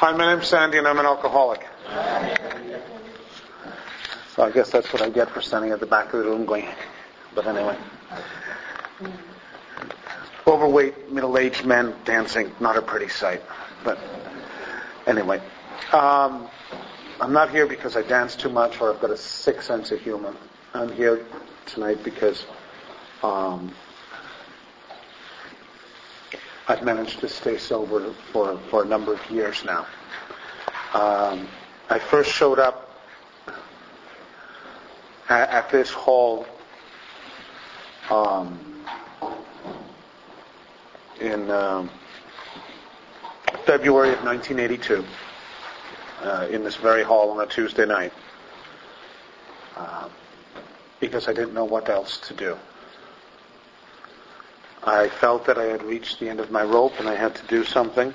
Hi, my name's Sandy and I'm an alcoholic. So I guess that's what I get for standing at the back of the room going, but anyway. Overweight, middle-aged men dancing, not a pretty sight. But anyway, I'm not here because I dance too much or I've got a sick sense of humor. I'm here tonight because I've managed to stay sober for a number of years now. I first showed up at this hall in February of 1982, in this very hall on a Tuesday night, because I didn't know what else to do. I felt that I had reached the end of my rope and I had to do something.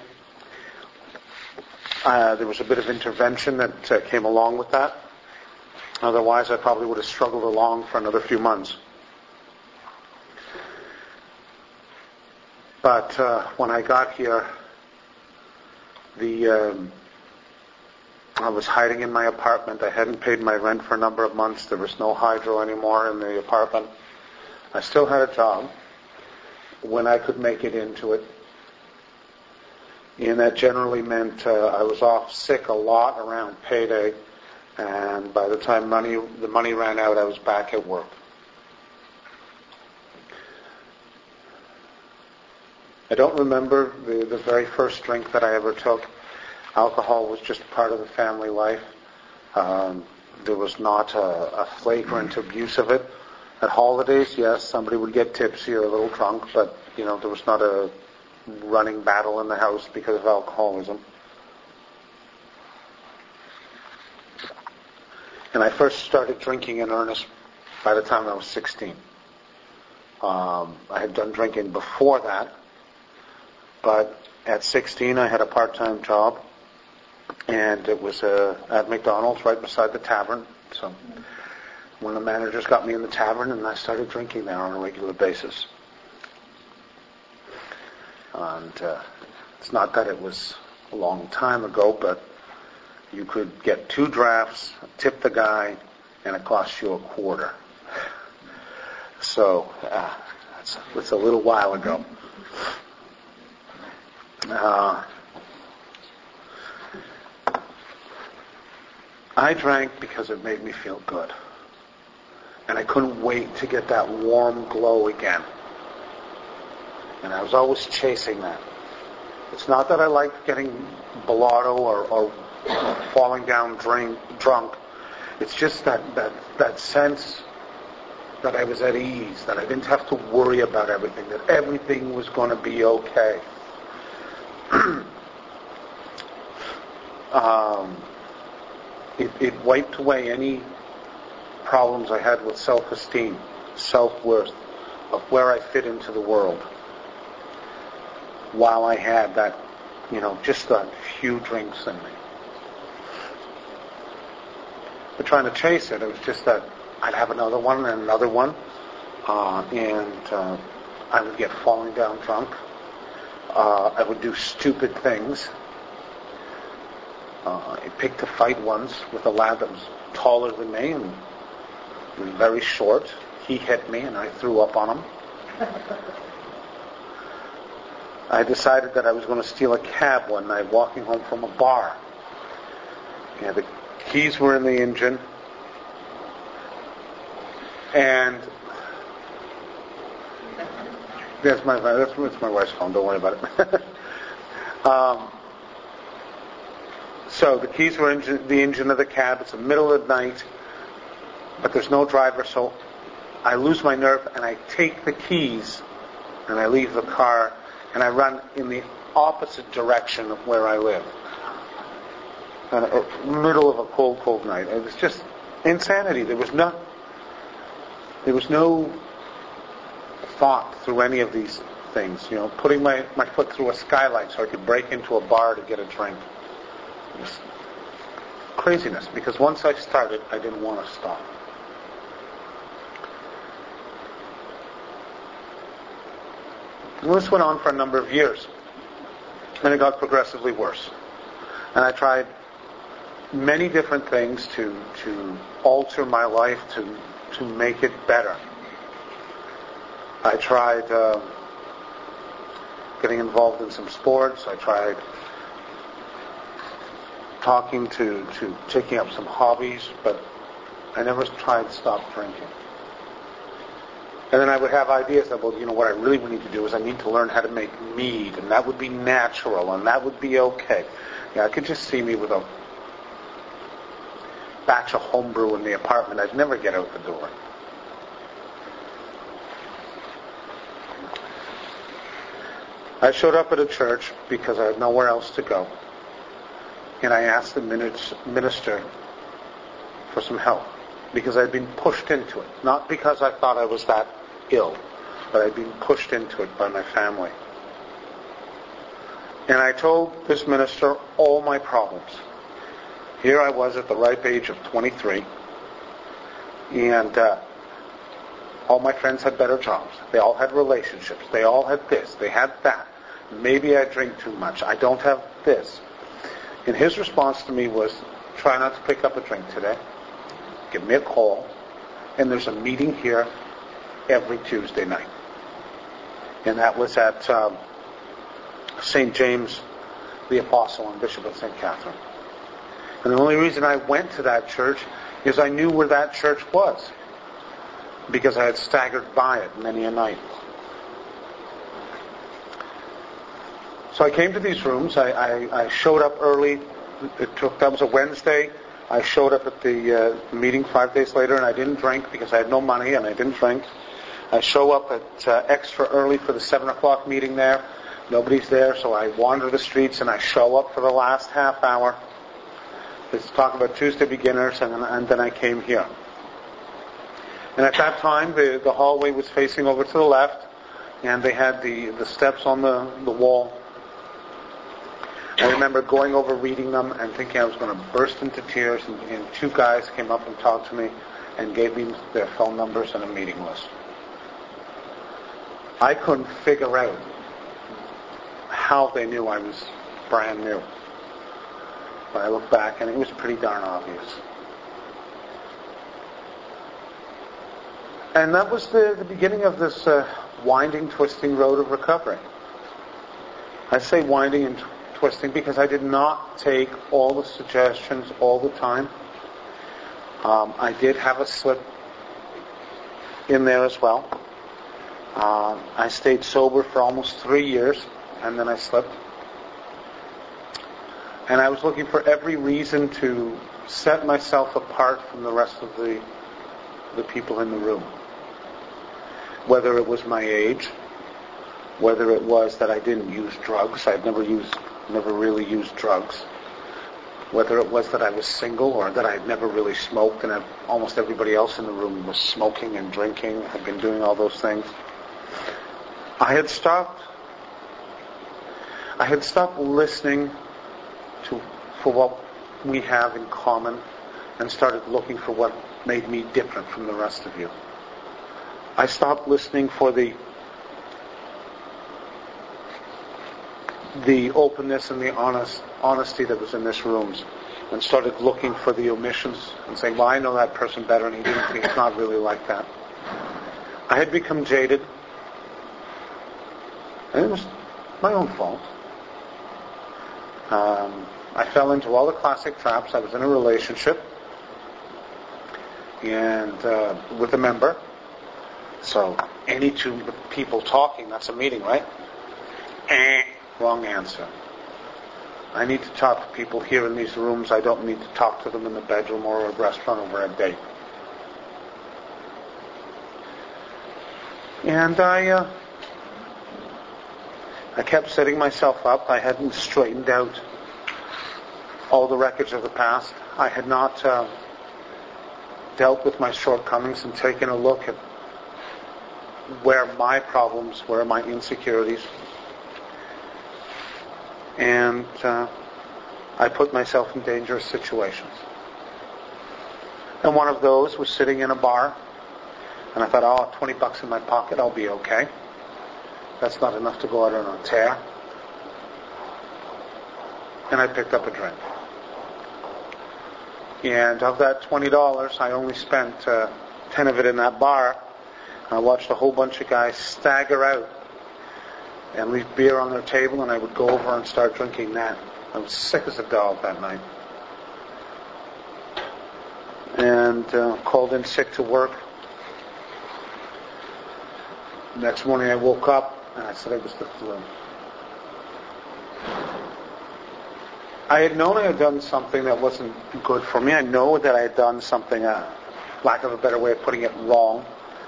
There was a bit of intervention that came along with that. Otherwise, I probably would have struggled along for another few months. But when I got here, I was hiding in my apartment. I hadn't paid my rent for a number of months. There was no hydro anymore in the apartment. I still had a job when I could make it into it. And that generally meant I was off sick a lot around payday. And by the time the money ran out, I was back at work. I don't remember the very first drink that I ever took. Alcohol was just part of the family life. There was not a flagrant abuse of it. At holidays, yes, somebody would get tipsy or a little drunk, but there was not a running battle in the house because of alcoholism. And I first started drinking in earnest by the time I was 16. I had done drinking before that, but at 16 I had a part-time job, and it was at McDonald's right beside the tavern. So one of the managers got me in the tavern, and I started drinking there on a regular basis. And it's not that it was a long time ago, but you could get 2 drafts, tip the guy, and it cost you $0.25. So it's a little while ago. I drank because it made me feel good. And I couldn't wait to get that warm glow again. And I was always chasing that. It's not that I liked getting blotto or falling down drunk. It's just that sense that I was at ease, that I didn't have to worry about everything, that everything was going to be okay. It wiped away any problems I had with self-esteem, self-worth, of where I fit into the world. While I had that, just a few drinks in me. But trying to chase it, it was just that I'd have another one and another one, and I would get falling down drunk. I would do stupid things. I picked a fight once with a lad that was taller than me and very short. He hit me and I threw up on him. I decided that I was going to steal a cab one night walking home from a bar. The keys were in the engine. And that's my wife's phone, don't worry about it. So the keys were in the engine of the cab. It's the middle of the night, but there's no driver, so I lose my nerve and I take the keys and I leave the car and I run in the opposite direction of where I live. Middle of a cold night. It was just insanity. There was no thought through any of these things. Putting my foot through a skylight so I could break into a bar to get a drink. It was craziness, because once I started, I didn't want to stop. And this went on for a number of years. And it got progressively worse. And I tried many different things to alter my life, to make it better. I tried getting involved in some sports. I tried taking up some hobbies, but I never tried to stop drinking. And then I would have ideas that, what I really need to do is I need to learn how to make mead, and that would be natural, and that would be okay. Yeah, I could just see me with a batch of homebrew in the apartment. I'd never get out the door. I showed up at a church because I had nowhere else to go. And I asked the minister for some help because I'd been pushed into it. Not because I thought I was that ill, but I'd been pushed into it by my family. And I told this minister all my problems. Here I was at the ripe age of 23, and all my friends had better jobs. They all had relationships. They all had this. They had that. Maybe I drink too much. I don't have this. And his response to me was, try not to pick up a drink today. Give me a call. And there's a meeting here every Tuesday night. And that was at St. James the Apostle and Bishop of St. Catherine. And the only reason I went to that church is I knew where that church was, because I had staggered by it many a night. So I came to these rooms. I showed up early. That was a Wednesday. I showed up at the meeting 5 days later, and I didn't drink because I had no money, and I didn't drink. I show up at extra early for the 7 o'clock meeting there. Nobody's there, so I wander the streets, and I show up for the last half hour. Let's talk about Tuesday beginners, and then I came here. And at that time, the hallway was facing over to the left, and they had the steps on the wall. I remember going over reading them and thinking I was going to burst into tears, and two guys came up and talked to me and gave me their phone numbers and a meeting list. I couldn't figure out how they knew I was brand new. But I look back and it was pretty darn obvious. And that was the beginning of this winding, twisting road of recovery. I say winding and twisting because I did not take all the suggestions all the time. I did have a slip in there as well. I stayed sober for almost 3 years, and then I slipped. And I was looking for every reason to set myself apart from the rest of the people in the room. Whether it was my age, whether it was that I didn't use drugs, I'd never really used drugs, whether it was that I was single or that I had never really smoked and almost everybody else in the room was smoking and drinking, had been doing all those things. I had stopped listening for what we have in common and started looking for what made me different from the rest of you. I stopped listening for the openness and the honesty that was in this room, and started looking for the omissions and saying, well, I know that person better and he's not really like that. I had become jaded, and it was my own fault. I fell into all the classic traps. I was in a relationship and with a member. So any two people talking, that's a meeting, right? Wrong answer. I need to talk to people here in these rooms. I don't need to talk to them in the bedroom or a restaurant over a date. And I kept setting myself up. I hadn't straightened out all the wreckage of the past. I had not dealt with my shortcomings and taken a look at where my problems were, my insecurities. And I put myself in dangerous situations. And one of those was sitting in a bar, and I thought, $20 in my pocket, I'll be okay. That's not enough to go out on a tear. and I picked up a drink. And of that $20, I only spent 10 of it in that bar. I watched a whole bunch of guys stagger out and leave beer on their table, and I would go over and start drinking that. I was sick as a dog that night. And called in sick to work. Next morning I woke up and I said it was the flu. I had known I had done something that wasn't good for me. I know that I had done something, lack of a better way of putting it, wrong.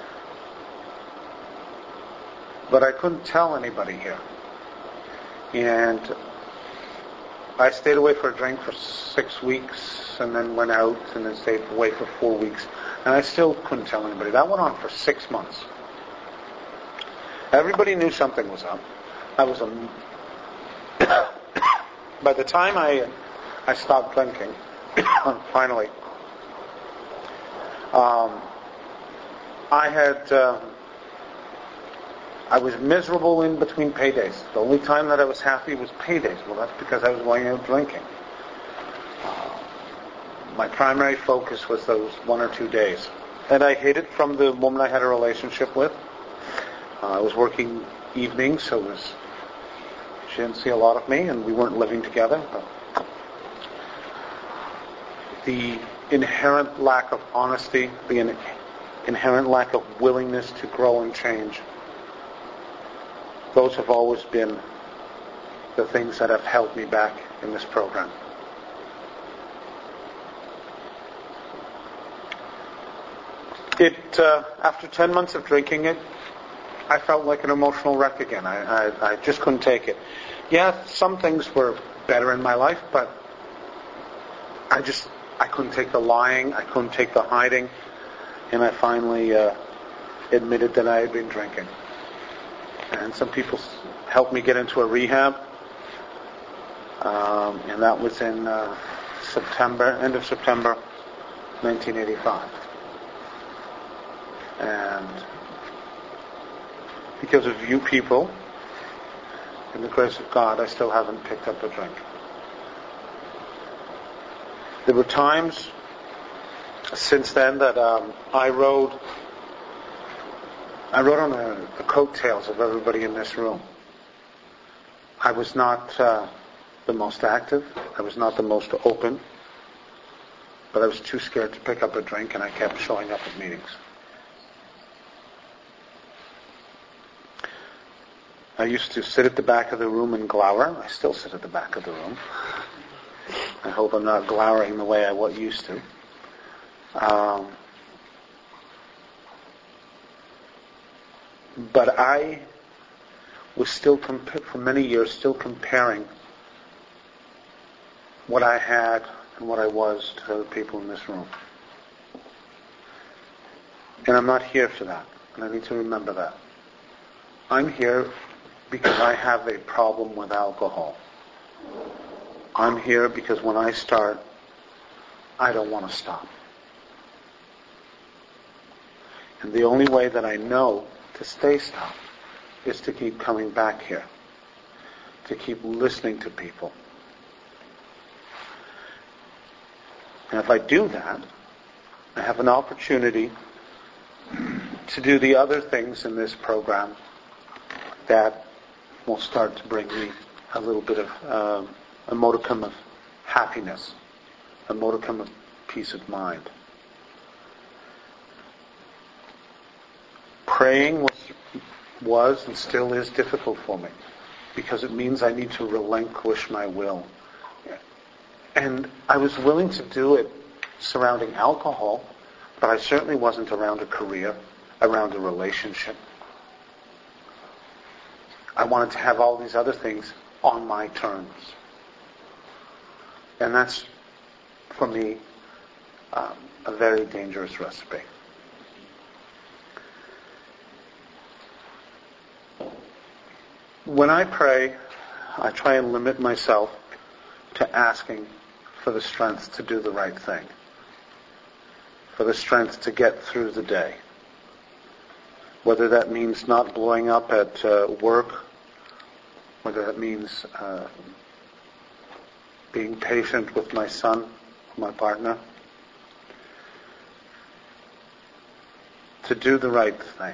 But I couldn't tell anybody here. And I stayed away for a drink for 6 weeks and then went out and then stayed away for 4 weeks. And I still couldn't tell anybody. That went on for 6 months. Everybody knew something was up. I was by the time I stopped drinking, finally, I was miserable in between paydays. The only time that I was happy was paydays. Well, that's because I was going out drinking. My primary focus was those 1 or 2 days. And I hid it from the woman I had a relationship with. I was working evenings, so she didn't see a lot of me, and we weren't living together. But the inherent lack of honesty, the inherent lack of willingness to grow and change, those have always been the things that have held me back in this program. After 10 months of drinking it, I felt like an emotional wreck again. I just couldn't take it. Yeah, some things were better in my life, but I couldn't take the lying, I couldn't take the hiding, and I finally admitted that I had been drinking. And some people helped me get into a rehab, and that was in end of September 1985. And because of you people, in the grace of God, I still haven't picked up a drink. There were times since then that I rode on the coattails of everybody in this room. I was not the most active. I was not the most open. But I was too scared to pick up a drink, and I kept showing up at meetings. I used to sit at the back of the room and glower. I still sit at the back of the room. I hope I'm not glowering the way I used to. But I was still, for many years, still comparing what I had and what I was to other people in this room. And I'm not here for that. And I need to remember that. I'm here because I have a problem with alcohol. I'm here because when I start, I don't want to stop. And the only way that I know to stay stopped is to keep coming back here, to keep listening to people. And if I do that, I have an opportunity to do the other things in this program that will start to bring me a little bit of a modicum of happiness, a modicum of peace of mind. Praying was and still is difficult for me because it means I need to relinquish my will. And I was willing to do it surrounding alcohol, but I certainly wasn't around a career, around a relationship. I wanted to have all these other things on my terms. And that's, for me, a very dangerous recipe. When I pray, I try and limit myself to asking for the strength to do the right thing, for the strength to get through the day. Whether that means not blowing up at work, whether that means being patient with my son, my partner, to do the right thing.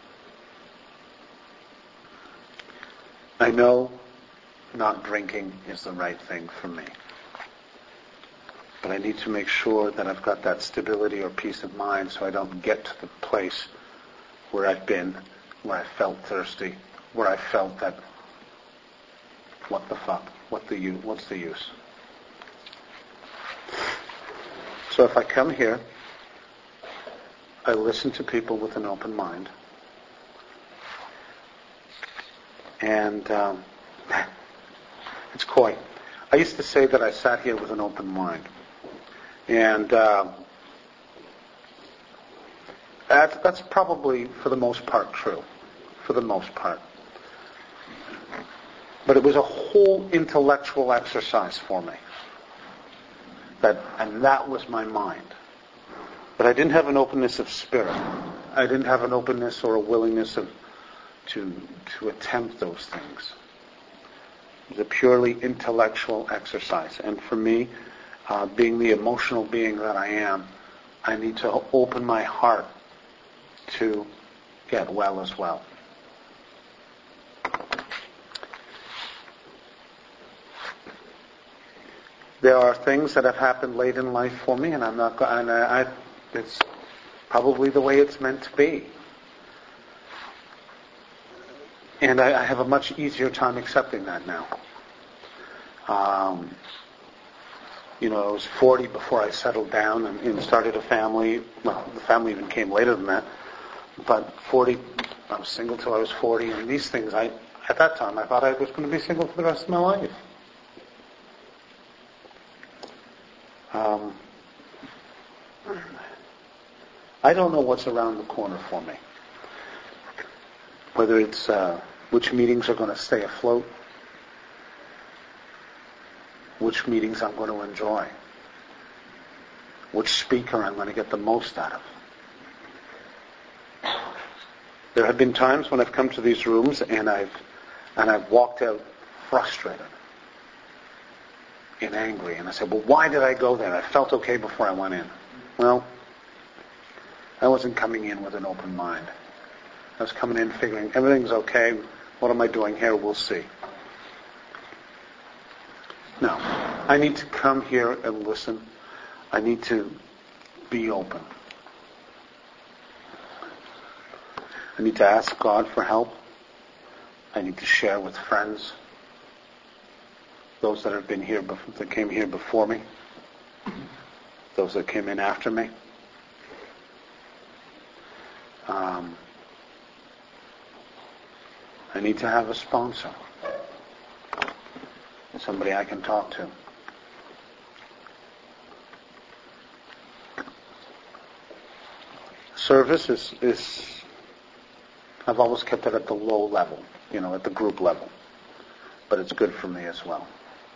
I know not drinking is the right thing for me. But I need to make sure that I've got that stability or peace of mind so I don't get to the place where I've been, where I felt thirsty, where I felt that, what the fuck, what's the use? So if I come here, I listen to people with an open mind. And it's coy. I used to say that I sat here with an open mind. And that's probably, for the most part, true. For the most part. But it was a whole intellectual exercise for me. And that was my mind. But I didn't have an openness of spirit. I didn't have an openness or a willingness to attempt those things. It was a purely intellectual exercise. And for me, being the emotional being that I am, I need to open my heart to get well as well. There are things that have happened late in life for me, and I'm not. It's probably the way it's meant to be. And I have a much easier time accepting that now. I was 40 before I settled down and started a family. Well, the family even came later than that. But 40, I was single till I was 40. And these things, at that time, I thought I was going to be single for the rest of my life. I don't know what's around the corner for me. Whether it's which meetings are going to stay afloat, which meetings I'm going to enjoy, which speaker I'm going to get the most out of. There have been times when I've come to these rooms and I've walked out frustrated and angry, and I said, well, why did I go there? I felt okay before I went in. Well, I wasn't coming in with an open mind. I was coming in figuring everything's okay. What am I doing here? We'll see. No. I need to come here and listen. I need to be open. I need to ask God for help. I need to share with friends. Those that have been here, that came here before me. Those that came in after me. I need to have a sponsor. Somebody I can talk to. Service is I've always kept it at the low level, at the group level. But it's good for me as well.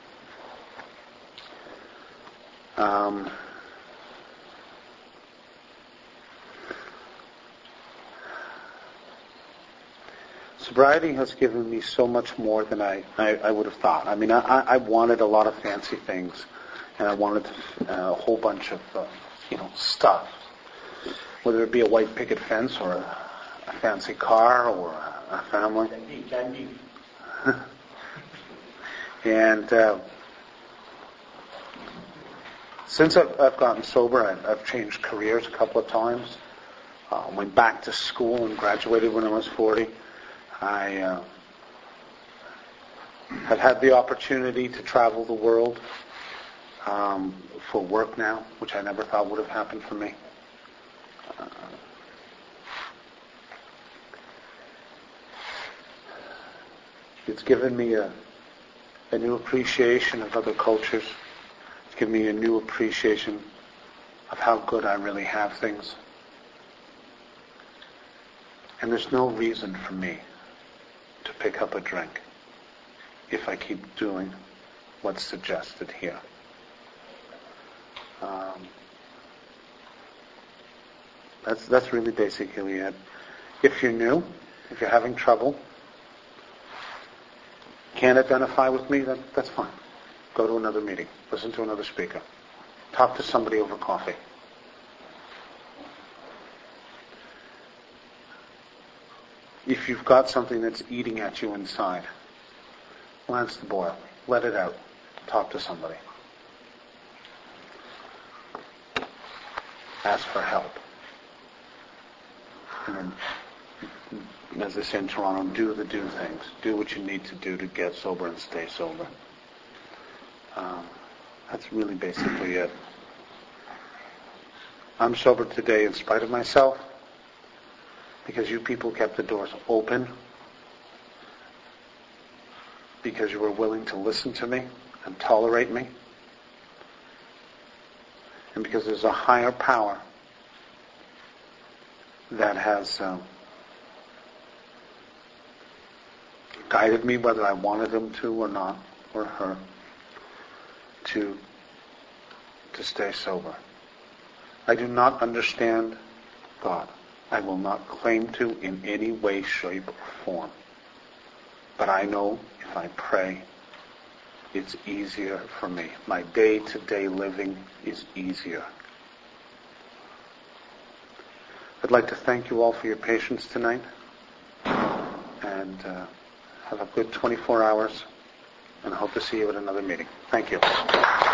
Sobriety has given me so much more than I would have thought. I mean, I wanted a lot of fancy things, and I wanted a whole bunch of, stuff. Whether it be a white picket fence or a fancy car or a family. Candy. And since I've gotten sober, I've changed careers a couple of times. Went back to school and graduated when I was 40. I have had the opportunity to travel the world for work now, which I never thought would have happened for me. It's given me a new appreciation of other cultures. It's given me a new appreciation of how good I really have things. And there's no reason for me to pick up a drink if I keep doing what's suggested here. That's really basically it. If you're new, if you're having trouble, can't identify with me, that's fine. Go to another meeting. Listen to another speaker. Talk to somebody over coffee. If you've got something that's eating at you inside, lance the boil. Let it out. Talk to somebody. Ask for help. And then, as they say in Toronto, do things. Do what you need to do to get sober and stay sober. That's really basically it. I'm sober today in spite of myself because you people kept the doors open, because you were willing to listen to me and tolerate me, and because there's a higher power that has guided me, whether I wanted him to or not, or her, to stay sober. I do not understand God. I will not claim to in any way, shape, or form. But I know if I pray, it's easier for me. My day-to-day living is easier. I'd like to thank you all for your patience tonight, and have a good 24 hours, and I hope to see you at another meeting. Thank you.